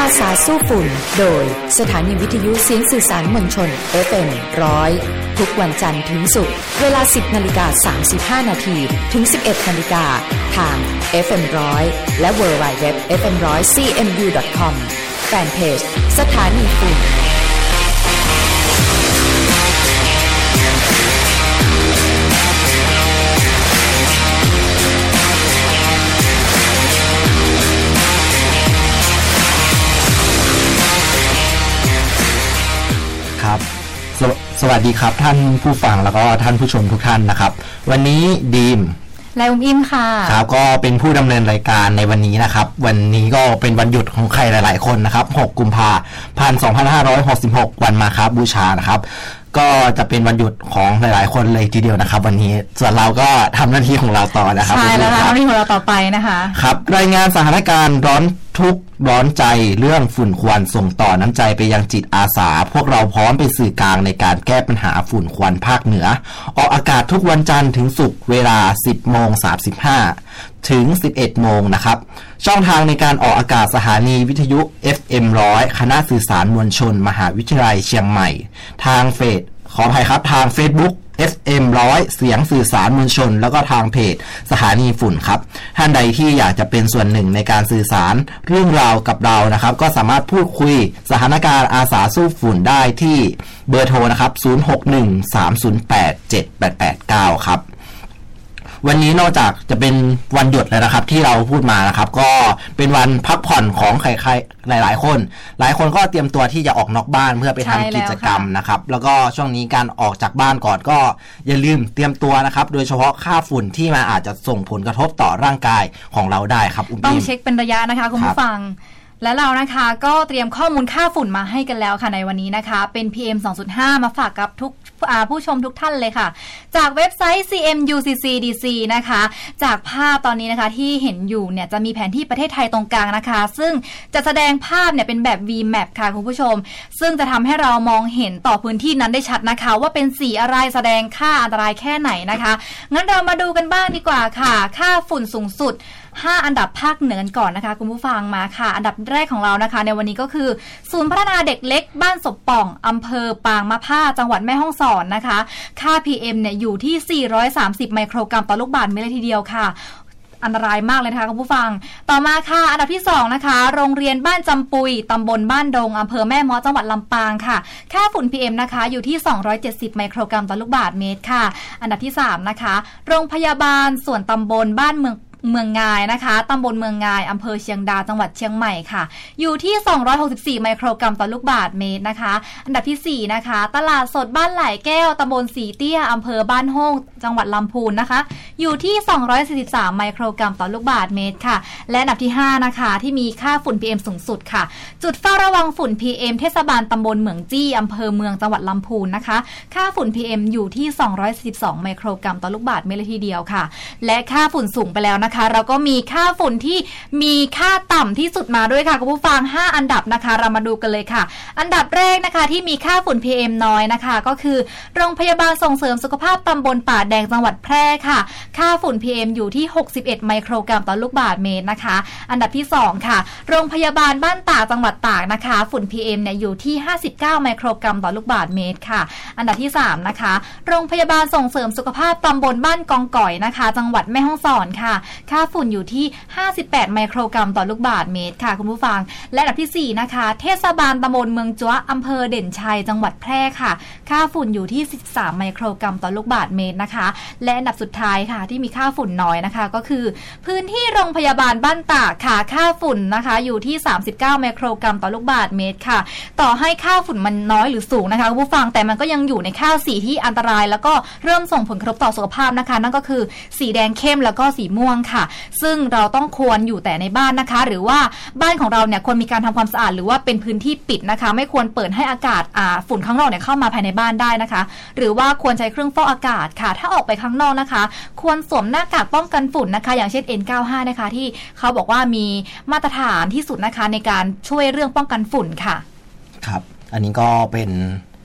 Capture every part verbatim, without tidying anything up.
อาสาสู้ฝุ่นโดยสถานีวิทยุเสียงสื่อสารมวลชน เอฟ เอ็ม หนึ่งร้อย ทุกวันจันทร์ถึงศุกร์เวลา สิบนาฬิกาสามสิบห้านาทีถึง สิบเอ็ดนาฬิกาทาง เอฟ เอ็ม หนึ่งร้อย และ ดับเบิลยู ดับเบิลยู ดับเบิลยู ดอท เอฟ เอ็ม หนึ่งร้อย ซี เอ็ม ยู ดอท คอม แฟนเพจสถานีฝุ่นครับสว, สวัสดีครับท่านผู้ฟังแล้วก็ท่านผู้ชมทุกท่านนะครับวันนี้ดีมและอุ้มอิ่มค่ะครับก็เป็นผู้ดำเนินรายการในวันนี้นะครับวันนี้ก็เป็นวันหยุดของใครหลายๆคนนะครับหกกุมภาพันธ์ สองพันห้าร้อยหกสิบหกวันมาฆบูชานะครับก็จะเป็นวันหยุดของหลายๆคนเลยทีเดียวนะครับวันนี้ส่วนเราก็ทำหน้าที่ของเราต่อนะครับใช่แล้วค่ะหน้าที่ของเราต่อไปนะคะครับรายงานสถานการณ์ร้อนทุกข์ร้อนใจเรื่องฝุ่นควันส่งต่อน้ำใจไปยังจิตอาสาพวกเราพร้อมเป็นสื่อกลางในการแก้ปัญหาฝุ่นควันภาคเหนือออกอากาศทุกวันจันทร์ถึงศุกร์เวลา สิบโมงสามสิบห้า ถึง สิบเอ็ดโมงนะครับช่องทางในการออกอากาศสถานีวิทยุ เอฟ เอ็ม หนึ่งร้อย คณะสื่อสารมวลชนมหาวิทยาลัยเชียงใหม่ทางเฟซขออภัยครับทาง Facebook เอฟ เอ็ม หนึ่งร้อย เสียงสื่อสารมวลชนแล้วก็ทางเพจสถานีฝุ่นครับท่านใดที่อยากจะเป็นส่วนหนึ่งในการสื่อสารเรื่องราวกับเรานะครับก็สามารถพูดคุยสถานการณ์อาสาสู้ฝุ่นได้ที่เบอร์โทรนะครับศูนย์ หก หนึ่ง สาม ศูนย์ แปด เจ็ด แปด แปด เก้าครับวันนี้นอกจากจะเป็นวันหยุดแล้วนะครับที่เราพูดมานะครับก็เป็นวันพักผ่อนของใครๆหลายๆคนหลายคนก็เตรียมตัวที่จะออกนอกบ้านเพื่อไปทำกิจกรรมนะครับแล้วก็ช่วงนี้การออกจากบ้านก่อนก็อย่าลืมเตรียมตัวนะครับโดยเฉพาะค่าฝุ่นที่มันอาจจะส่งผลกระทบต่อร่างกายของเราได้ครับอุ้มต้องเช็คเป็นระยะนะคะคุณผู้ฟังและเรานะคะก็เตรียมข้อมูลค่าฝุ่นมาให้กันแล้วค่ะในวันนี้นะคะเป็น พี เอ็ม สองจุดห้า มาฝากกับทุกผู้ชมทุกท่านเลยค่ะจากเว็บไซต์ ซี เอ็ม ยู ซี ซี ดี ซี นะคะจากภาพตอนนี้นะคะที่เห็นอยู่เนี่ยจะมีแผนที่ประเทศไทยตรงกลางนะคะซึ่งจะแสดงภาพเนี่ยเป็นแบบ วี แมป ค่ะคุณผู้ชมซึ่งจะทำให้เรามองเห็นต่อพื้นที่นั้นได้ชัดนะคะว่าเป็นสีอะไรแสดงค่าอันตรายแค่ไหนนะคะงั้นเรามาดูกันบ้างดีกว่าค่ะค่าฝุ่นสูงสุดห้าอันดับภาคเหนือก่อนนะคะคุณผู้ฟังมาค่ะอันดับแรกของเรานะคะในวันนี้ก็คือศูนย์พัฒนาเด็กเล็กบ้านศพป่องอำเภอปางมะผ้าจังหวัดแม่ฮ่องสอนนะคะค่า พี เอ็ม เนี่ยอยู่ที่สี่ร้อยสามสิบไมโครกรัมต่อลูกบาศก์เมตรเลยทีเดียวค่ะอันตรายมากเลยนะคะคุณผู้ฟังต่อมาค่ะอันดับที่สองนะคะโรงเรียนบ้านจำปุยตำบลบ้านดงอำเภอแม่ม้อจังหวัดลำปางค่ะค่าฝุ่น พี เอ็ม นะคะอยู่ที่สองร้อยเจ็ดสิบไมโครกรัมต่อลูกบาศก์เมตรค่ะอันดับที่สามนะคะโรงพยาบาลส่วนตำบลบ้านเมืองเมืองงายนะคะตำบลเมืองงายอำเภอเชียงดาวจังหวัดเชียงใหม่ค่ะอยู่ที่สองร้อยหกสิบสี่ไมโครกรัมต่อลูกบาศก์เมตรนะคะอันดับที่สี่นะคะตลาดสดบ้านไหลแก้วตำบลสีเตี้ยอำเภอบ้านโฮ่งจังหวัดลำพูนนะคะอยู่ที่สองร้อยสี่สิบสามไมโครกรัมต่อลูกบาศก์เมตรค่ะและอันดับที่ห้านะคะที่มีค่าฝุ่น พี เอ็ม สูงสุดค่ะจุดเฝ้าระวังฝุ่น พี เอ็ม เทศบาลตำบลเหมืองจี้อำเภอเมืองจังหวัดลำพูนนะคะค่าฝุ่น พี เอ็ม อยู่ที่สองร้อยสี่สิบสองไมโครกรัมต่อลูกบาศก์เมตรเลยทีเดียวค่ะและค่าฝุ่นสูงไปแล้วนะคะเราก็มีค่าฝุ่นที่มีค่าต่ำที่สุดมาด้วยค่ะคุณผู้ฟังห้าอันดับนะคะเรามาดูกันเลยค่ะอันดับแรกนะคะที่มีค่าฝุ่น พี เอ็ม น้อยนะคะก็คือโรงพยาบาลส่งเสริมสุขภาพตำบลป่าแดงจังหวัดแพร่ค่ะค่าฝุ่น พี เอ็ม อยู่ที่หกสิบเอ็ดไมโครกรัมต่อลูกบาศก์เมตรนะคะอันดับที่สองค่ะโรงพยาบาลบ้านตากจังหวัดตากนะคะฝุ่น พี เอ็ม เนี่ยอยู่ที่ห้าสิบเก้าไมโครกรัมต่อลูกบาศก์เมตรค่ะอันดับที่สามนะคะโรงพยาบาลส่งเสริมสุขภาพตำบลบ้านกองก่อยนะคะจังหวัดแม่ฮ่องสอนค่ะค่าฝุ่นอยู่ที่ห้าสิบแปดไมโครกรัมต่อลูกบาศก์เมตรค่ะคุณผู้ฟังและอันดับที่สี่นะคะเทศบาลตำบลเมืองจ้วอำเภอเด่นชัยจังหวัดแพร่ค่ะค่าฝุ่นอยู่ที่สิบสามไมโครกรัมต่อลูกบาศก์เมตรนะคะและอันดับสุดท้ายค่ะที่มีค่าฝุ่นน้อยนะคะก็คือพื้นที่โรงพยาบาลบ้านตากค่ะค่าฝุ่นนะคะอยู่ที่สามสิบเก้าไมโครกรัมต่อลูกบาศก์เมตรค่ะต่อให้ค่าฝุ่นมันน้อยหรือสูงนะคะคุณผู้ฟังแต่มันก็ยังอยู่ในค่าสีที่อันตรายแล้วก็เริ่มส่งผลกระทบต่อสุขภาพนะคะนั่นก็คือสีแดงเข้มแล้วก็สีม่วงค่ะซึ่งเราต้องควรอยู่แต่ในบ้านนะคะหรือว่าบ้านของเราเนี่ยควรมีการทำความสะอาดหรือว่าเป็นพื้นที่ปิดนะคะไม่ควรเปิดให้อากาศอ่าฝุ่นข้างนอกเนี่ยเข้ามาภายในบ้านได้นะคะหรือว่าควรใช้เครื่องฟอกอากาศค่ะถ้าออกไปข้างนอกนะคะควรสวมหน้ากากป้องกันฝุ่นนะคะอย่างเช่น เอ็น เก้าสิบห้า นะคะที่เขาบอกว่ามีมาตรฐานที่สุดนะคะในการช่วยเรื่องป้องกันฝุ่นค่ะครับอันนี้ก็เป็น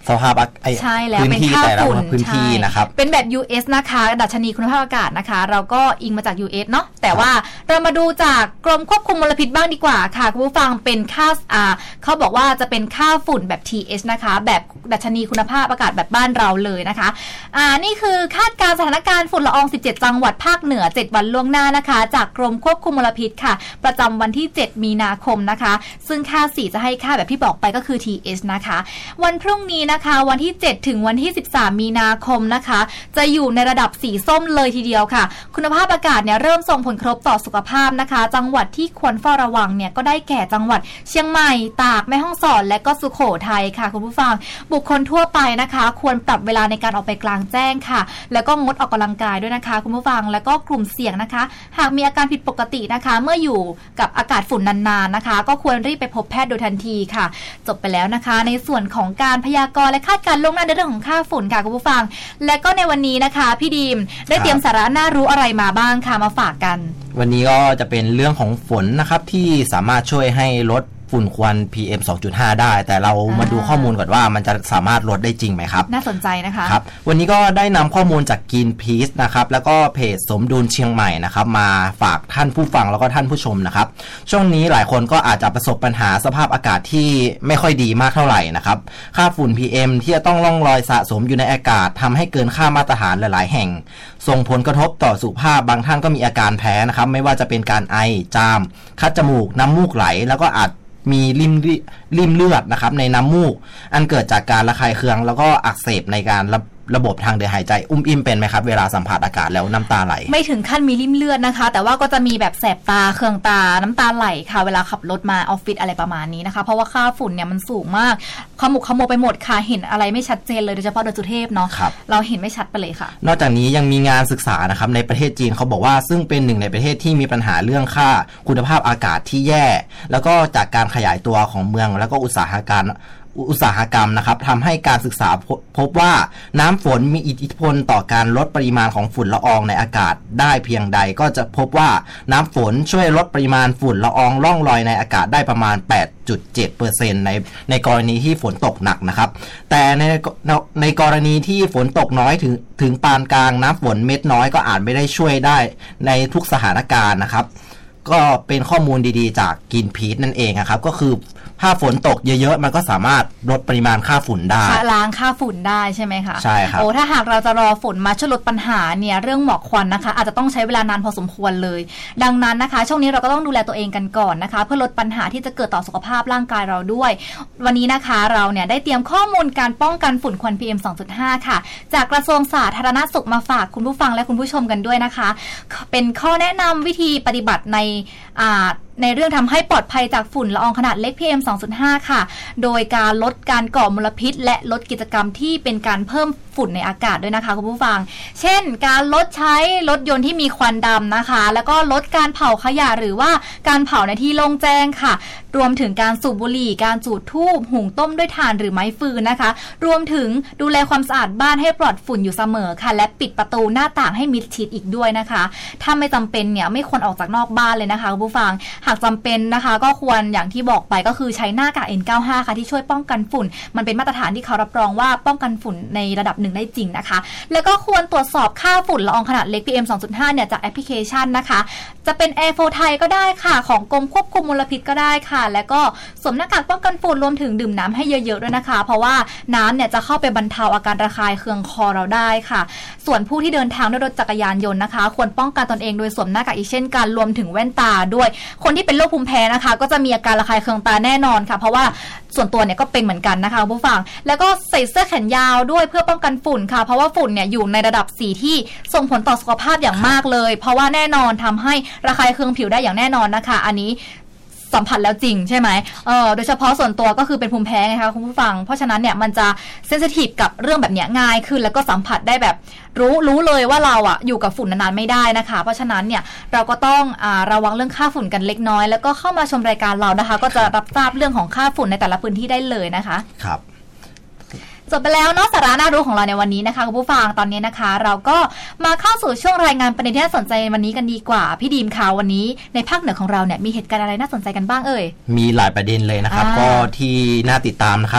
สภาพพื้นที่แต่ละพื้นที่นะครับเป็นแบบ ยู เอส นะคะดัชนีคุณภาพอากาศนะคะเราก็อิงมาจาก ยู เอส เนาะแต่ว่าเรามาดูจากกรมควบคุมมลพิษบ้างดีกว่าค่ะคุณผู้ฟังเป็นค่าอ่าเขาบอกว่าจะเป็นค่าฝุ่นแบบ ที เอช นะคะแบบดัชนีคุณภาพอากาศแบบบ้านเราเลยนะคะอ่านี่คือคาดการณ์สถานการณ์ฝุ่นละอองสิบเจ็ดจังหวัดภาคเหนือเจ็ดวันล่วงหน้านะคะจากกรมควบคุมมลพิษค่ะประจำวันที่เจ็ดมีนาคมนะคะซึ่งค่าสีจะให้ค่าแบบที่บอกไปก็คือ ที เอช นะคะวันพรุ่งนี้นะคะวันที่เจ็ดถึงวันที่สิบสามมีนาคมนะคะจะอยู่ในระดับสีส้มเลยทีเดียวค่ะคุณภาพอากาศเนี่ยเริ่มส่งผลกระทบต่อสุขภาพนะคะจังหวัดที่ควรเฝ้าระวังเนี่ยก็ได้แก่จังหวัดเชียงใหม่ตากแม่ฮ่องสอนและก็สุโขทัยค่ะคุณผู้ฟังบุคคลทั่วไปนะคะควรปรับเวลาในการออกไปกลางแจ้งค่ะแล้วก็งดออกกำลังกายด้วยนะคะคุณผู้ฟังแล้วก็กลุ่มเสี่ยงนะคะหากมีอาการผิดปกตินะคะเมื่ออยู่กับอากาศฝุ่นนานๆนะคะก็ควรรีบไปพบแพทย์โดยทันทีค่ะจบไปแล้วนะคะในส่วนของการพยากรณ์และคาดการณ์ล่วงหน้าในเรื่องของค่าฝุ่นค่ะคุณผู้ฟังและก็ในวันนี้นะคะพี่ดีมได้เตรียมสาระน่ารู้อะไรมาบ้างค่ะมาฝากกันวันนี้ก็จะเป็นเรื่องของฝนนะครับที่สามารถช่วยให้ลดฝุ่นควัน พี เอ็ม สองจุดห้า ได้แต่เรามาดูข้อมูลก่อนว่ามันจะสามารถลดได้จริงไหมครับน่าสนใจนะคะครับวันนี้ก็ได้นำข้อมูลจาก Greenpeace นะครับแล้วก็เพจสมดุลเชียงใหม่นะครับมาฝากท่านผู้ฟังแล้วก็ท่านผู้ชมนะครับช่วงนี้หลายคนก็อาจจะประสบปัญหาสภาพอากาศที่ไม่ค่อยดีมากเท่าไหร่นะครับค่าฝุ่น พี เอ็ม ที่จะต้องล่องลอยสะสมอยู่ในอากาศทำให้เกินค่ามาตรฐานหลายๆแห่งส่งผลกระทบต่อสุขภาพบางท่านก็มีอาการแพ้นะครับไม่ว่าจะเป็นการไอจามคัดจมูกน้ำมูกไหลแล้วก็อาจมีริ่มริ่มเลือดนะครับในน้ำมูกอันเกิดจากการระคายเคืองแล้วก็อักเสบในการระระบบทางเดินหายใจอุ้มอิ่มเป็นไหมครับเวลาสัมผัสอากาศแล้วน้ำตาไหลไม่ถึงขั้นมีริ่มเลือดนะคะแต่ว่าก็จะมีแบบแสบตาเคืองตาน้ำตาไหลค่ะเวลาขับรถมาออฟฟิศอะไรประมาณนี้นะคะเพราะว่าค่าฝุ่นเนี่ยมันสูงมากขมุกขโมไปหมดค่ะเห็นอะไรไม่ชัดเจนเลยโดยเฉพาะดอยสุเทพเนาะเราเห็นไม่ชัดไปเลยค่ะนอกจากนี้ยังมีงานศึกษานะครับในประเทศจีนเขาบอกว่าซึ่งเป็นหนึ่งในประเทศที่มีปัญหาเรื่องค่าคุณภาพอากาศที่แย่แล้วก็จากการขยายตัวของเมืองแล้วก็อุตสาหกรรมอุตสาหกรรมนะครับทำให้การศึกษาพบว่าน้ำฝนมีอิทธิพลต่อการลดปริมาณของฝุ่นละอองในอากาศได้เพียงใดก็จะพบว่าน้ำฝนช่วยลดปริมาณฝุ่นละอองล่องลอยในอากาศได้ประมาณ แปดจุดเจ็ดเปอร์เซ็นต์ ในในกรณีที่ฝนตกหนักนะครับแต่ในในกรณีที่ฝนตกน้อยถึงถึงปานกลางน้ำฝนเม็ดน้อยก็อาจไม่ได้ช่วยได้ในทุกสถานการณ์นะครับก็เป็นข้อมูลดีๆจาก Greenpeace นั่นเองครับก็คือถ้าฝนตกเยอะๆมันก็สามารถลดปริมาณค่าฝุ่นได้ล้างค่าฝุ่นได้ใช่ไหมคะใช่ครับโอ้ถ้าหากเราจะรอฝนมาช่วยลดปัญหาเนี่ยเรื่องหมอกควันนะคะอาจจะต้องใช้เวลานานพอสมควรเลยดังนั้นนะคะช่วงนี้เราก็ต้องดูแลตัวเองกันก่อนนะคะเพื่อลดปัญหาที่จะเกิดต่อสุขภาพร่างกายเราด้วยวันนี้นะคะเราเนี่ยได้เตรียมข้อมูลการป้องกันฝุ่นควัน พี เอ็ม สองจุดห้า ค่ะจากกระทรวงสาธารณสุขมาฝากคุณผู้ฟังและคุณผู้ชมกันด้วยนะคะเป็นข้อแนะนำวิธีปฏิบัติในอ่าในเรื่องทำให้ปลอดภัยจากฝุ่นละอองขนาดเล็ก พี เอ็ม สองจุดห้า ค่ะโดยการลดการก่อมลพิษและลดกิจกรรมที่เป็นการเพิ่มฝุ่นในอากาศด้วยนะคะคุณผู้ฟังเช่นการลดใช้รถยนต์ที่มีควันดำนะคะแล้วก็ลดการเผาขยะหรือว่าการเผาในที่โล่งแจ้งค่ะรวมถึงการสูบบุหรี่การจูดธูปหุงต้มด้วยถ่านหรือไม้ฟืนนะคะรวมถึงดูแลความสะอาดบ้านให้ปลอดฝุ่นอยู่เสมอค่ะและปิดประตูหน้าต่างให้มิดชิดอีกด้วยนะคะถ้าไม่จำเป็นเนี่ยไม่ควรออกจากนอกบ้านเลยนะคะคุณผู้ฟังหากจำเป็นนะคะก็ควรอย่างที่บอกไปก็คือใช้หน้ากาก เอ็น เก้าสิบห้า ค่ะที่ช่วยป้องกันฝุ่นมันเป็นมาตรฐานที่เขารับรองว่าป้องกันฝุ่นในระดับหนึ่งได้จริงนะคะแล้วก็ควรตรวจสอบค่าฝุ่นละอองขนาดเล็ก พี เอ็ม สองจุดห้า เนี่ยจากแอปพลิเคชันนะคะจะเป็น Air โฟร์ ไทยก็ได้ค่ะของกรมควบคุมมลพิษก็ได้ค่ะแล้วก็สวมหน้ากากป้องกันฝุ่นรวมถึงดื่มน้ำให้เยอะๆด้วยนะคะเพราะว่าน้ำเนี่ยจะเข้าไปบรรเทาอาการระคายเคืองคอเราได้ค่ะส่วนผู้ที่เดินทางด้วยรถจักรยานยนต์นะคะควรป้องกันตนเองโดยสวมหน้ากากอีกเช่นกันรวมถึงแว่นตาด้วยคนที่เป็นโรคภูมิแพ้นะคะก็จะมีอาการระคายเคืองตาแน่นอนค่ะเพราะว่าส่วนตัวเนี่ยก็เป็นเหมือนกันนะคะผู้ฟังแล้วก็ใส่เสื้อแขนยาวด้วยเพื่อป้องกันฝุ่นค่ะเพราะว่าฝุ่นเนี่ยอยู่ในระดับสีที่ส่งผลต่อสุขภาพอย่างมากเลยเพราะว่าแน่นอนทำให้ระคายเคืองผิวได้อย่างแน่นอนนะคะอันนี้สัมผัสแล้วจริงใช่ไหมเออโดยเฉพาะส่วนตัวก็คือเป็นภูมิแพ้ไงคะคุณผู้ฟังเพราะฉะนั้นเนี่ยมันจะเซนซิทีฟกับเรื่องแบบนี้ง่ายขึ้นแล้วก็สัมผัสได้แบบรู้รู้เลยว่าเราอ่ะอยู่กับฝุ่นนานๆไม่ได้นะคะเพราะฉะนั้นเนี่ยเราก็ต้องอ่าระวังเรื่องค่าฝุ่นกันเล็กน้อยแล้วก็เข้ามาชมรายการเรานะคะก็จะรับทราบเรื่องของค่าฝุ่นในแต่ละพื้นที่ได้เลยนะคะครับจบไปแล้วเนาะสาระน่ารู้ของเราในวันนี้นะคะคุณผู้ฟังตอนนี้นะคะเราก็มาเข้าสู่ช่วงรายงานประเด็นที่น่าสนใจวันนี้กันดีกว่าพี่ดีมค่ะวันนี้ในภาคเหนือของเราเนี่ยมีเหตุการณ์อะไรน่าสนใจกันบ้างเอ่ยมีหลายประเด็นเลยนะครับก็ที่น่าติดตามนะครับ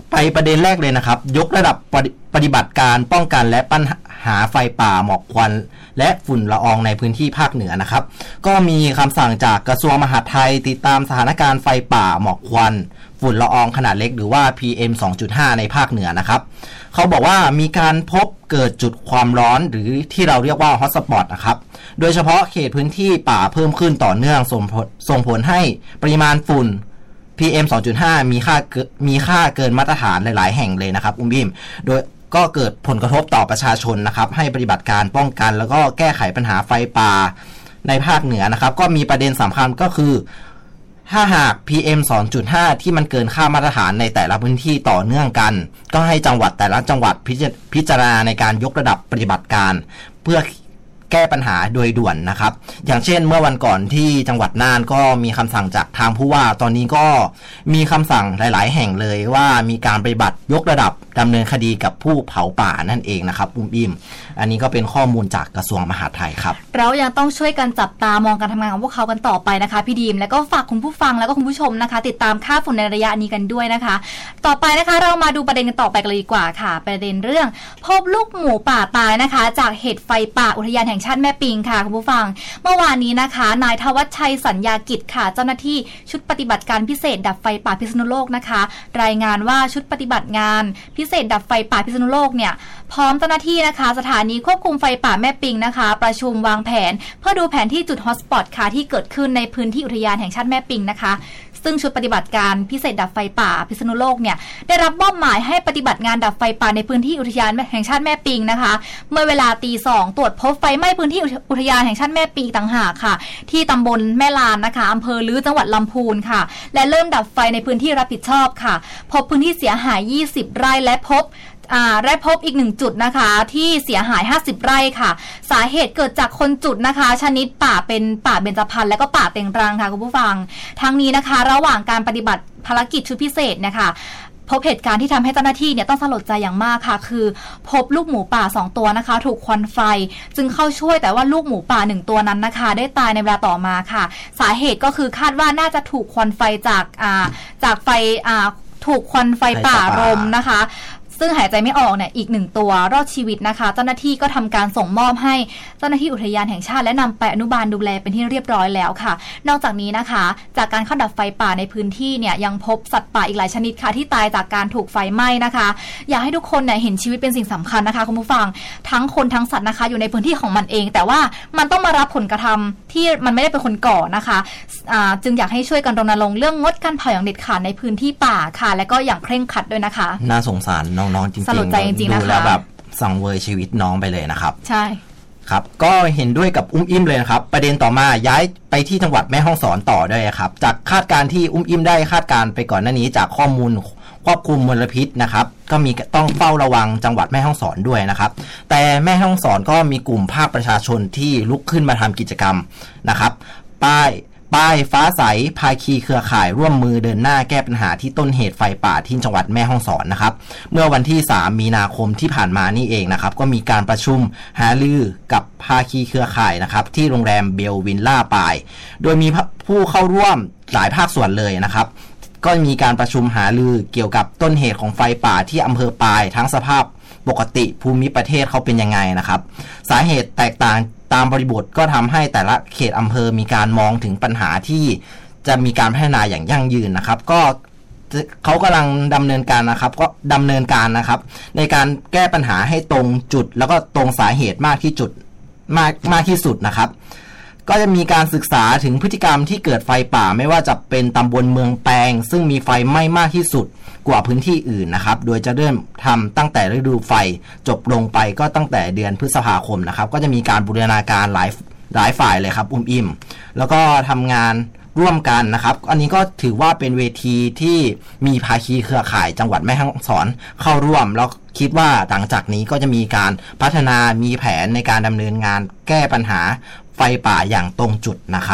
ไปประเด็นแรกเลยนะครับยกระดับปฏิบัติการป้องกันและปัญหาไฟป่าหมอกควันและฝุ่นละอองในพื้นที่ภาคเหนือนะครับก็มีคำสั่งจากกระทรวงมหาดไทยติดตามสถานการณ์ไฟป่าหมอกควันฝุ่นละอองขนาดเล็กหรือว่า พี เอ็ม สองจุดห้า ในภาคเหนือนะครับเขาบอกว่ามีการพบเกิดจุดความร้อนหรือที่เราเรียกว่าฮอตสปอตนะครับโดยเฉพาะเขตพื้นที่ป่าเพิ่มขึ้นต่อเนื่องส่งผลส่งผลให้ปริมาณฝุ่น พี เอ็ม สองจุดห้า มีค่ามีค่าเกินมาตรฐานหลายๆแห่งเลยนะครับอุ้มอิ่มโดยก็เกิดผลกระทบต่อประชาชนนะครับให้ปฏิบัติการป้องกันแล้วก็แก้ไขปัญหาไฟป่าในภาคเหนือนะครับก็มีประเด็นสำคัญก็คือถ้าหาก พี เอ็ม สองจุดห้า ที่มันเกินค่ามาตรฐานในแต่ละพื้นที่ต่อเนื่องกันก็ให้จังหวัดแต่ละจังหวัดพิจารณาในการยกระดับปฏิบัติการเพื่อแก้ปัญหาโดยด่วนนะครับอย่างเช่นเมื่อวันก่อนที่จังหวัดน่านก็มีคำสั่งจากทางผู้ว่าตอนนี้ก็มีคำสั่งหลายๆแห่งเลยว่ามีการปฏิบัติยกระดับดำเนินคดีกับผู้เผาป่านั่นเองนะครับอุ้มอิ่มอันนี้ก็เป็นข้อมูลจากกระทรวงมหาดไทยครับเรายังต้องช่วยกันจับตามองการทำงานของพวกเขากันต่อไปนะคะพี่ดีมแล้วก็ฝากคุณผู้ฟังแล้วก็คุณผู้ชมนะคะติดตามค่าฝุ่นในระยะนี้กันด้วยนะคะต่อไปนะคะเรามาดูประเด็นกันต่อไปกันเลยดีกว่าค่ะประเด็นเรื่องพบลูกหมูป่าตายนะคะจากเหตุไฟป่าอุทยานแห่งชาติแม่ปิงค่ะคุณผู้ฟังเมื่อวานนี้นะคะนายทวัชชัยสัญญากิจค่ะเจ้าหน้าที่ชุดปฏิบัติการพิเศษดับไฟป่าพิษณุโลกนะคะรายงานว่าชุดปฏิบัติงานพิเศษดับไฟป่าพิษณุโลกเนี่ยพร้อมเจ้าหน้าที่นะคะสถานีควบคุมไฟป่าแม่ปิงนะคะประชุมวางแผนเพื่อดูแผนที่จุดฮอตสปอตค่ะที่เกิดขึ้นในพื้นที่อุทยานแห่งชาติแม่ปิงนะคะซึ่งชุดปฏิบัติการพิเศษดับไฟป่าพิษณุโลกเนี่ยได้รับมอบหมายให้ปฏิบัติงานดับไฟป่าในพื้นที่อุทยานแห่งชาติแม่ปิงนะคะเมื่อเวลาตีสองตรวจพบไฟไหม้พื้นที่อุทยานแห่งชาติแม่ปิงต่างหากค่ะที่ตำบลแม่ลานนะคะอำเภอลือจังหวัดลำพูนค่ะและเริ่มดับไฟในพื้นที่รับผิดชอบค่ะพบพื้นที่เสียหายยี่สิบไร่และพบอ่าได้พบอีกหนึ่งจุดนะคะที่เสียหายห้าสิบไร่ค่ะสาเหตุเกิดจากคนจุดนะคะชนิดป่าเป็นป่าเบญจพรรณและก็ป่าเต็งรังค่ะคุณผู้ฟังทั้งนี้นะคะระหว่างการปฏิบัติภารกิจชุดพิเศษนะคะพบเหตุการณ์ที่ทำให้เจ้าหน้าที่เนี่ยต้องสลดใจอย่างมากค่ะคือพบลูกหมูป่าสองตัวนะคะถูกควันไฟจึงเข้าช่วยแต่ว่าลูกหมูป่าหนึ่งตัวนั้นนะคะได้ตายในเวลาต่อมาค่ะสาเหตุก็คือคาดว่าน่าจะถูกควันไฟจากอ่าจากไฟอ่าถูกควันไฟป่ารมนะคะซึ่งหายใจไม่ออกเนี่ยอีกหนึ่งตัวรอดชีวิตนะคะเจ้าหน้าที่ก็ทำการส่งมอบให้เจ้าหน้าที่อุทยานแห่งชาติและนำไปอนุบาลดูแลเป็นที่เรียบร้อยแล้วค่ะนอกจากนี้นะคะจากการเข้าดับไฟป่าในพื้นที่เนี่ยยังพบสัตว์ป่าอีกหลายชนิดค่ะที่ตายจากการถูกไฟไหม้นะคะอยากให้ทุกคนเนี่ยเห็นชีวิตเป็นสิ่งสำคัญนะคะคุณผู้ฟังทั้งคนทั้งสัตว์นะคะอยู่ในพื้นที่ของมันเองแต่ว่ามันต้องมารับผลกระทำที่มันไม่ได้เป็นคนก่อนะคะจึงอยากให้ช่วยกันรณรงค์เรื่องงดการเผาอย่างเด็ดขาดในพื้นที่ป่าค่ะและก็อย่างเคร่งครัดด้วยนะคะน่าสงสารน้องๆจริงๆดูแล้วแบบสังเวยชีวิตน้องไปเลยนะครับใช่ครับก็เห็นด้วยกับอุ้มอิ่มเลยนะครับประเด็นต่อมาย้ายไปที่จังหวัดแม่ฮ่องสอนต่อด้วยครับจากคาดการณ์ที่อุ้มอิ่มได้คาดการณ์ไปก่อนหน้านี้จากข้อมูลควบคุมมลพิษนะครับก็มีต้องเฝ้าระวังจังหวัดแม่ฮ่องสอนด้วยนะครับแต่แม่ฮ่องสอนก็มีกลุ่มภาคประชาชนที่ลุกขึ้นมาทำกิจกรรมนะครับป้ายป้ายฟ้าใสภาคีเครือข่ายร่วมมือเดินหน้าแก้ปัญหาที่ต้นเหตุไฟป่าที่จังหวัดแม่ฮ่องสอนนะครับเมื่อวันที่สามมีนาคมที่ผ่านมานี่เองนะครับก็มีการประชุมหารือกับภาคีเครือข่ายนะครับที่โรงแรมเบลวิลล่าปายโดยมีผู้เข้าร่วมหลายภาคส่วนเลยนะครับก็มีการประชุมหารือเกี่ยวกับต้นเหตุของไฟป่าที่อำเภอปายทั้งสภาพปกติภูมิประเทศเขาเป็นยังไงนะครับสาเหตุแตกต่างตามบริบทก็ทำให้แต่ละเขตอำเภอมีการมองถึงปัญหาที่จะมีการพัฒนาอย่างยั่งยืนนะครับก็เขากำลังดำเนินการนะครับก็ดำเนินการนะครับในการแก้ปัญหาให้ตรงจุดแล้วก็ตรงสาเหตุมากที่จุดมากมากที่สุดนะครับก็จะมีการศึกษาถึงพฤติกรรมที่เกิดไฟป่าไม่ว่าจะเป็นตำบลเมืองแปงซึ่งมีไฟไหม้มากที่สุดกว่าพื้นที่อื่นนะครับโดยจะเริ่มทำตั้งแต่ฤดูไฟจบลงไปก็ตั้งแต่เดือนพฤษภาคมนะครับก็จะมีการบูรณาการหลายหลายฝ่ายเลยครับอุ้มอิ่มแล้วก็ทำงานร่วมกันนะครับอันนี้ก็ถือว่าเป็นเวทีที่มีภาคีเครือข่ายจังหวัดแม่ฮ่องสอนเข้าร่วมแล้วคิดว่าหลังจากนี้ก็จะมีการพัฒนามีแผนในการดำเนินงานแก้ปัญหาไฟป่าอย่างตรงจุดนะครับ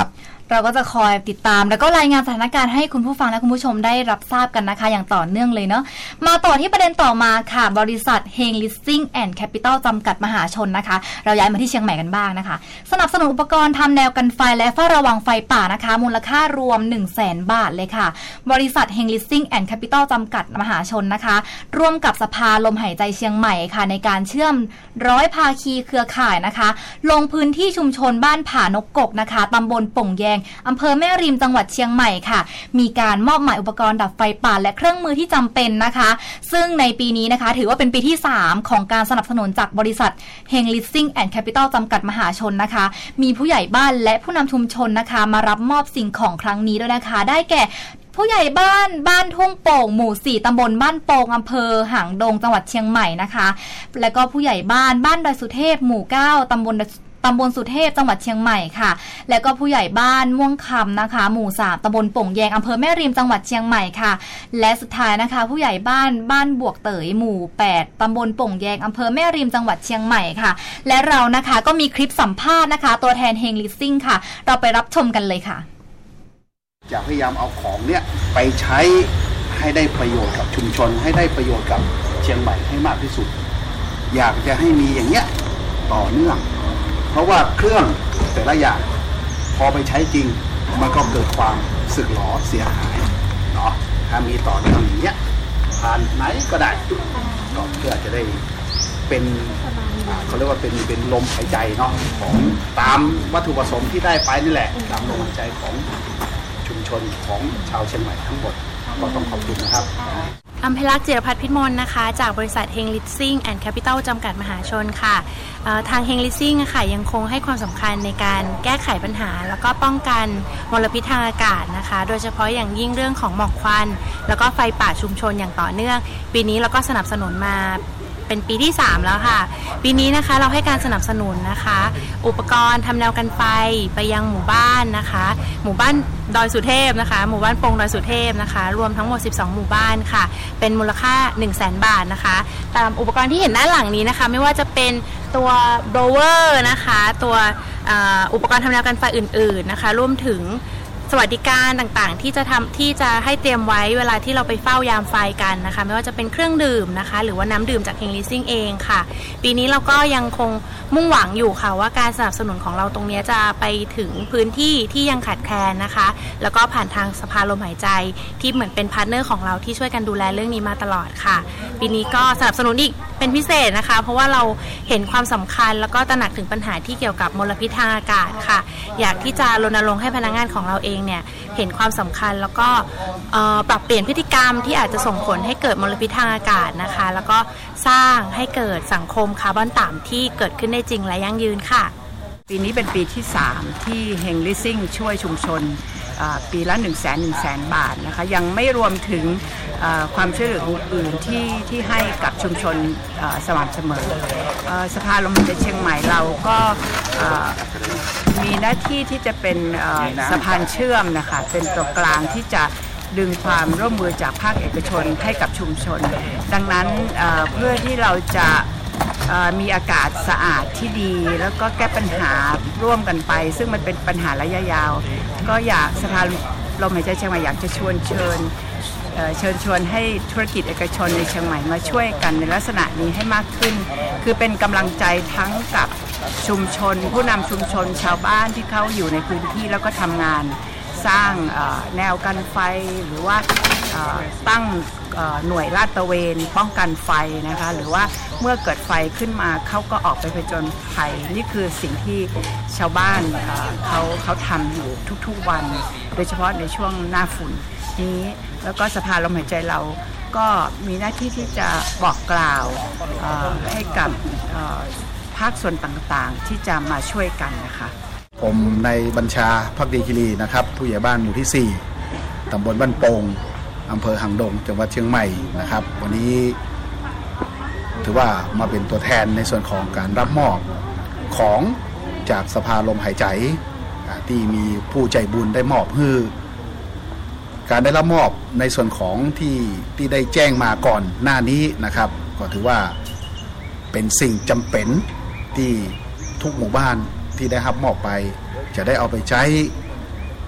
เราก็จะคอยติดตามแล้วก็รายงานสถานการณ์ให้คุณผู้ฟังและคุณผู้ชมได้รับทราบกันนะคะอย่างต่อเนื่องเลยเนาะมาต่อที่ประเด็นต่อมาค่ะบริษัทเฮงลิสซิ่งแอนด์แคปิตอลจำกัดมหาชนนะคะเราย้ายมาที่เชียงใหม่กันบ้างนะคะสนับสนุนอุปกรณ์ทำแนวกันไฟและเฝ้าระวังไฟป่านะคะมูลค่ารวม หนึ่งแสน บาทเลยค่ะบริษัทเฮงลิสซิ่งแอนด์แคปิตอลจำกัดมหาชนนะคะร่วมกับสภาลมหายใจเชียงใหม่ค่ะในการเชื่อมร้อยภาคีเครือข่ายนะคะลงพื้นที่ชุมชนบ้านผานกกกนะคะตำบลป่งแยงอำเภอแม่ริมจังหวัดเชียงใหม่ค่ะมีการมอบหมายอุปกรณ์ดับไฟป่าและเครื่องมือที่จำเป็นนะคะซึ่งในปีนี้นะคะถือว่าเป็นปีที่สามของการสนับสนุนจากบริษัทเฮงลิสซิ่งแอนด์แคปิตอลจำกัดมหาชนนะคะมีผู้ใหญ่บ้านและผู้นำชุมชนนะคะมารับมอบสิ่งของครั้งนี้ด้วยนะคะได้แก่ผู้ใหญ่บ้านบ้านทุ่งโป่งหมู่สี่ตำบลบ้านโป่งอำเภอหางดงจังหวัดเชียงใหม่นะคะและก็ผู้ใหญ่บ้านบ้านดอยสุเทพหมู่เก้าตำบลตำบลสุเทพจังหวัดเชียงใหม่ค่ะแล้วก็ผู้ใหญ่บ้านม่วงคำนะคะหมู่สามตำบลโป่งแยงอำเภอแม่ริมจังหวัดเชียงใหม่ค่ะและสุดท้ายนะคะผู้ใหญ่บ้านบ้านบวกเตยหมู่แปดตำบลโป่งแยงอำเภอแม่ริมจังหวัดเชียงใหม่ค่ะและเรานะคะก็มีคลิปสัมภาษณ์นะคะตัวแทนเฮงลิสซิ่งค่ะเราไปรับชมกันเลยค่ะจะพยายามเอาของเนี้ยไปใช้ให้ได้ประโยชน์กับชุมชนให้ได้ประโยชน์กับเชียงใหม่ให้มากที่สุดอยากจะให้มีอย่างเนี้ยต่อเนื่องเพราะว่าเครื่องแต่ละอย่างพอไปใช้จริงมันก็เกิดความสึกหรอเสียหายเนาะถ้ามีต่อเนื่องอย่างเนี้ยผ่านไหนก็ได้ก็เพื่อจะได้เป็นเขาเรียกว่าเป็นเป็นลมหายใจเนาะของตามวัตถุประสงค์ที่ได้ไปนี่แหละตามลมหายใจของชุมชนของชาวเชียงใหม่ทั้งหมดก็ต้องขอบคุณนะครับอัมพลักษณ์จิรพัฒน์พิมลนะคะจากบริษัทเฮงลิสซิ่งแอนด์แคปิตอลจำกัดมหาชนค่ะทางเฮงลิสซิ่งค่ะยังคงให้ความสำคัญในการแก้ไขปัญหาแล้วก็ป้องกันมลพิษทางอากาศนะคะโดยเฉพาะอย่างยิ่งเรื่องของหมอกควันแล้วก็ไฟป่าชุมชนอย่างต่อเนื่องปีนี้เราก็สนับสนุนมาเป็นปีที่สามแล้วค่ะปีนี้นะคะเราให้การสนับสนุนนะคะอุปกรณ์ทำแนวกันไฟไปยังหมู่บ้านนะคะหมู่บ้านดอยสุเทพนะคะหมู่บ้านปงดอยสุเทพนะคะรวมทั้งหมดสิบสองหมู่บ้านค่ะเป็นมูลค่า หนึ่งแสน บาทนะคะตามอุปกรณ์ที่เห็นด้านหลังนี้นะคะไม่ว่าจะเป็นตัวโบรเวอร์นะคะตัวอุปกรณ์ทำแนวกันไฟอื่นๆนะคะรวมถึงสวัสดิการต่างๆที่จะทำที่จะให้เตรียมไว้เวลาที่เราไปเฝ้ายามไฟกันนะคะไม่ว่าจะเป็นเครื่องดื่มนะคะหรือว่าน้ำดื่มจากเฮงลิสซิ่งเองค่ะปีนี้เราก็ยังคงมุ่งหวังอยู่ค่ะว่าการสนับสนุนของเราตรงนี้จะไปถึงพื้นที่ที่ยังขาดแคลนนะคะแล้วก็ผ่านทางสภาลมหายใจที่เหมือนเป็นพาร์ทเนอร์ของเราที่ช่วยกันดูแลเรื่องนี้มาตลอดค่ะปีนี้ก็สนับสนุนอีกเป็นพิเศษนะคะเพราะว่าเราเห็นความสำคัญแล้วก็ตระหนักถึงปัญหาที่เกี่ยวกับมลพิษทางอากาศค่ะอยากที่จะรณรงค์ให้พนักงานของเราเองเนี่ยเห็นความสำคัญแล้วก็ปรับเปลี่ยนพฤติกรรมที่อาจจะส่งผลให้เกิดมลพิษทางอากาศนะคะแล้วก็สร้างให้เกิดสังคมคาร์บอนต่ำที่เกิดขึ้นได้จริงและยั่งยืนค่ะปีนี้เป็นปีที่สามที่เฮงลิสซิ่งช่วยชุมชนปีละ1 0 0 0 0แสนหนึ่งแสนบาทนะคะยังไม่รวมถึงความช่วยเหลืออื่นๆที่ที่ให้กับชุมชนสม่ำเสมอสภาลมหายใจเชียงใหม่เราก็มีหน้าที่ที่จะเป็นสะพานเชื่อมนะคะเป็นตัวกลางที่จะดึงความร่วมมือจากภาคเอกชนให้กับชุมชนดังนั้นเพื่อที่เราจะมีอากาศสะอาดที่ดีแล้วก็แก้ปัญหาร่วมกันไปซึ่งมันเป็นปัญหาระยะยาวก็อยากสภาลมหายใจเชียงใหม่อยากจะชวนเชิญเชิญชวนให้ธุรกิจเอกชนในเชียงใหม่มาช่วยกันในลักษณะนี้ให้มากขึ้นคือเป็นกำลังใจทั้งกับชุมชนผู้นำชุมชนชาวบ้านที่เขาอยู่ในพื้นที่แล้วก็ทำงานสร้างแนวกันไฟหรือว่าตั้งหน่วยลาดตระเวนป้องกันไฟนะคะหรือว่าเมื่อเกิดไฟขึ้นมาเขาก็ออกไปผจญภัยนี่คือสิ่งที่ชาวบ้านเขาเขาทำอยู่ทุกๆวันโดยเฉพาะในช่วงหน้าฝุ่นนี้แล้วก็สภาลมหายใจเราก็มีหน้าที่ที่จะบอกกล่าวให้กับภาคส่วนต่างๆที่จะมาช่วยกันนะคะผมในบัญชาภักดีคีรีนะครับผู้ใหญ่บ้านหมู่ที่สี่ตำบลบ้านโป่งอำเภอหางดงจังหวัดเชียงใหม่นะครับวันนี้ถือว่ามาเป็นตัวแทนในส่วนของการรับมอบของจากสภาลมหายใจที่มีผู้ใจบุญได้มอบให้การได้รับมอบในส่วนของที่ที่ได้แจ้งมาก่อนหน้านี้นะครับก็ถือว่าเป็นสิ่งจำเป็นที่ทุกหมู่บ้านที่ได้รับมอบไปจะได้เอาไปใช้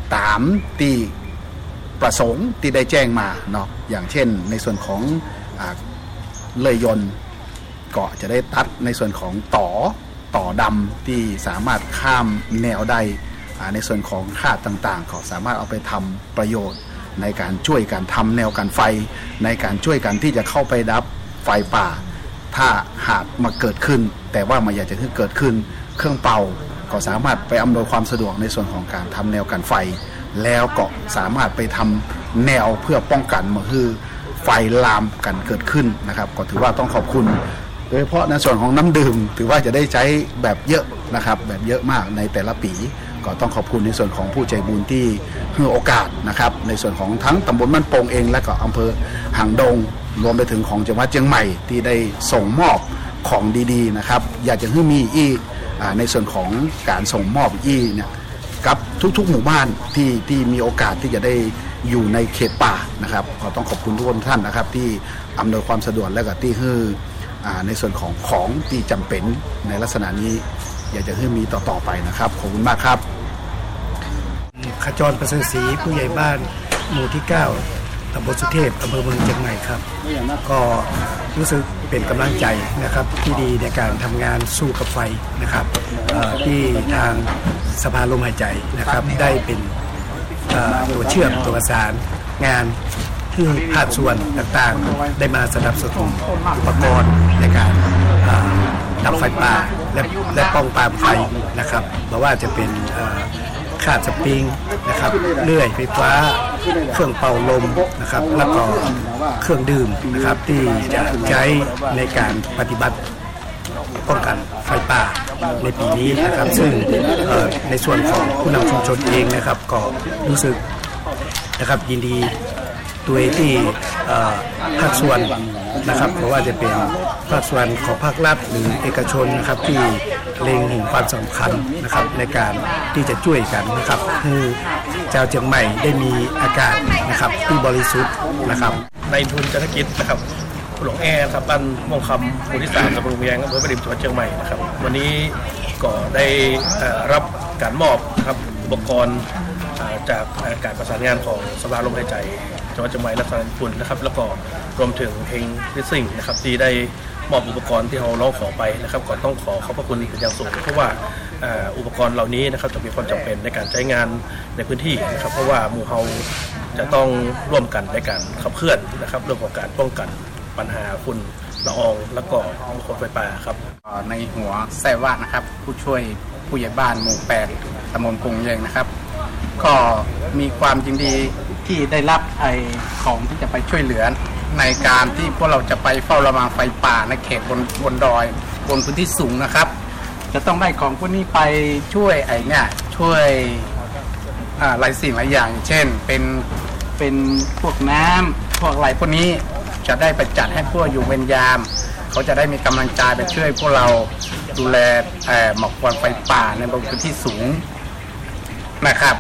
ตามที่ประสงค์ที่ได้แจ้งมาเนาะอย่างเช่นในส่วนของอ่าเลยยนต์ก็จะได้ตัดในส่วนของต่อต่อดำที่สามารถข้ามแนวได้ในส่วนของคาดต่างๆก็สามารถเอาไปทำประโยชน์ในการช่วยการทำแนวกันไฟในการช่วยกันที่จะเข้าไปดับไฟป่าถ้าหากมาเกิดขึ้นแต่ว่ามันอยากจะให้เกิดขึ้นเครื่องเป่าก็สามารถไปอำนวยความสะดวกในส่วนของการทำแนวกันไฟแล้วก็สามารถไปทำแนวเพื่อป้องกันมาคือไฟลามกันเกิดขึ้นนะครับก็ถือว่าต้องขอบคุณโดยเฉพาะในส่วนของน้ำดื่มถือว่าจะได้ใช้แบบเยอะนะครับแบบเยอะมากในแต่ละปีก็ต้องขอบคุณในส่วนของผู้ใจบุญที่ให้โอกาสนะครับในส่วนของทั้งตำบลบ้านโป่งเองและก็อำเภอหางดงรวมไปถึงของจังหวัดเชียงใหม่ที่ได้ส่งมอบของดีๆนะครับอยากจะให้มีอีกในส่วนของการส่งมอบอีเนี่ยกับทุกๆหมู่บ้านที่ที่มีโอกาสที่จะได้อยู่ในเขตป่านะครับก็ต้องขอบคุณทุกคนท่านนะครับที่อำนวยความสะดวกและก็ที่ให้ในส่วนของของที่จำเป็นในลักษณะนี้อยากจะให้มีต่อๆไปนะครับขอบคุณมากครับขจรประเสริฐศรีผู้ใหญ่บ้านหมู่ที่เก้าตำบลสุเทพอำเภอเมืองเชียงใหม่ครับก็รู้สึกเป็นกำลังใจนะครับที่ดีในการทำงานสู้กับไฟนะครับที่ทางสภาลมหายใจนะครับได้เป็นตัวเชื่อมตัวประสานงานที่ภาคส่วนต่างๆได้มาสนับสนุนอุปกรณ์ในการดับไฟป่าและและป้องปรามไฟนะครับเพราะว่าจะเป็นคาดสปริงนะครับเลื่อยไฟฟ้าเครื่องเป่าลมนะครับแล้วก็เครื่องดื่มนะครับที่จะใช้ในการปฏิบัติป้องกันไฟป่าในปีนี้นะครับซึ่งในส่วนของผู้นำชุมชนเองนะครับก็รู้สึกนะครับยินดีตัวที่ภาคส่วนนะครับเพราะว่าจะเป็นภาคส่วนของภาครัฐหรือเอกชนนะครับที่เล็งเห็นความสำคัญนะครับในการที่จะช่วยกันนะครับให้ชาวเชียงใหม่ได้มีอากาศนะครับที่บริสุทธิ์นะครับในทุนเศรษฐกิจนะครับหลวงแอร์ครับบ้านม่วงคำหมู่ที่สามตำบลเวียงอำเภอประดิษฐ์จังหวัดเชียงใหม่นะครับวันนี้ก็ได้รับการมอบนะครับอุปกรณ์จากการประสานงานของสภาลมหายใจจังหวัดเชียงใหม่และสถานปุ่นนะครับแล้วก็รวมถึงเฮงลิสซิ่งนะครับที่ได้มอบอุปกรณ์ที่เราร้องขอไปนะครับก่อนต้องขอขอบพระคุณเป็นอย่างสูงเพราะว่าอุปกรณ์เหล่านี้นะครับจะมีความจำเป็นในการใช้งานในพื้นที่นะครับเพราะว่าหมู่เฮาจะต้องร่วมกันในการขับเคลื่อนนะครับเรื่องของการป้องกันปัญหาฝุ่นละอองแล้วก็มลไฟป่าครับในหัวแสวะนะครับผู้ช่วยผู้ใหญ่บ้านหมู่แปดตำบลกรุงเยงนะครับก็มีความยินดีที่ได้รับไอ้ของที่จะไปช่วยเหลือในการที่พวกเราจะไปเฝ้าระวังไฟป่าในเขตบนบนดอยบนพื้นที่สูงนะครับจะต้องได้ของพวกนี้ไปช่วยไอ้เนี่ยช่วยหลายสิ่งหลายอย่างเช่นเป็นเป็นพวกน้ำพวกอะไรพวกนี้จะได้ไปจัดให้พวกอยู่เวรยามเขาจะได้มีกำลังใจไปช่วยพวกเราดูแลหมอกควันไฟป่าในบนพื้นที่สูงนะครับ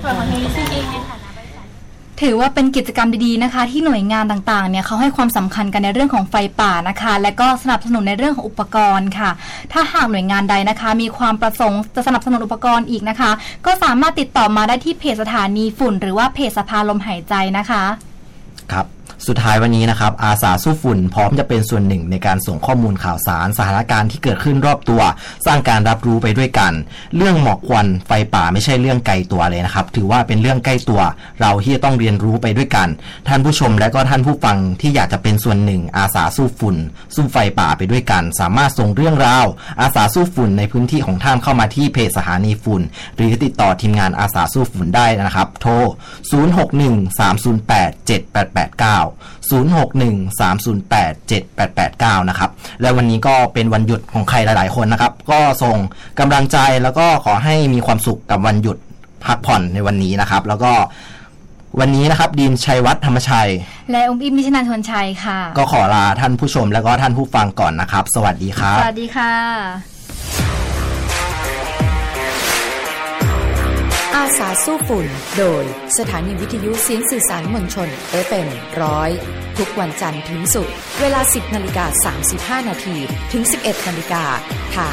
ถือว่าเป็นกิจกรรมดีๆนะคะที่หน่วยงานต่างๆเนี่ยเขาให้ความสำคัญกันในเรื่องของไฟป่านะคะและก็สนับสนุนในเรื่องของอุปกรณ์ค่ะถ้าหากหน่วยงานใดนะคะมีความประสงค์จะสนับสนุนอุปกรณ์อีกนะคะก็สามารถติดต่อมาได้ที่เพจสถานีฝุ่นหรือว่าเพจสภาลมหายใจนะคะครับสุดท้ายวันนี้นะครับอาสาสู้ฝุ่นพร้อมจะเป็นส่วนหนึ่งในการส่งข้อมูลข่าวสารสถานการณ์ที่เกิดขึ้นรอบตัวสร้างการรับรู้ไปด้วยกันเรื่องหมอกควันไฟป่าไม่ใช่เรื่องไกลตัวเลยนะครับถือว่าเป็นเรื่องใกล้ตัวเราที่จะต้องเรียนรู้ไปด้วยกันท่านผู้ชมและก็ท่านผู้ฟังที่อยากจะเป็นส่วนหนึ่งอาสาสู้ฝุ่นสู้ไฟป่าไปด้วยกันสามารถส่งเรื่องราวอาสาสู้ฝุ่นในพื้นที่ของท่านเข้ามาที่เพจสถานีฝุ่นหรือติดต่อทีมงานอาสาสู้ฝุ่นได้นะครับโทรศูนย์ หก หนึ่ง สาม ศูนย์ แปด เจ็ด แปด แปด เก้าศูนย์ หก หนึ่ง สาม ศูนย์ แปด เจ็ด แปด แปด เก้านะครับและวันนี้ก็เป็นวันหยุดของใครหลายๆคนนะครับก็ส่งกำลังใจแล้วก็ขอให้มีความสุขกับวันหยุดพักผ่อนในวันนี้นะครับแล้วก็วันนี้นะครับดินชัยวัฒน์ธรรมชัยและอุ้มอิมนิชนันทนชัยค่ะก็ขอลาท่านผู้ชมแล้วก็ท่านผู้ฟังก่อนนะครับสวัสดีครับสวัสดีค่ะอาสาสู้ฝุ่นโดยสถานีวิทยุเสียงสื่อสารมวลชน เอฟ เอ็ม หนึ่งร้อยทุกวันจันทร์ถึงศุกร์เวลา สิบนาฬิกาสามสิบห้านาทีถึง สิบเอ็ดนาฬิกาทาง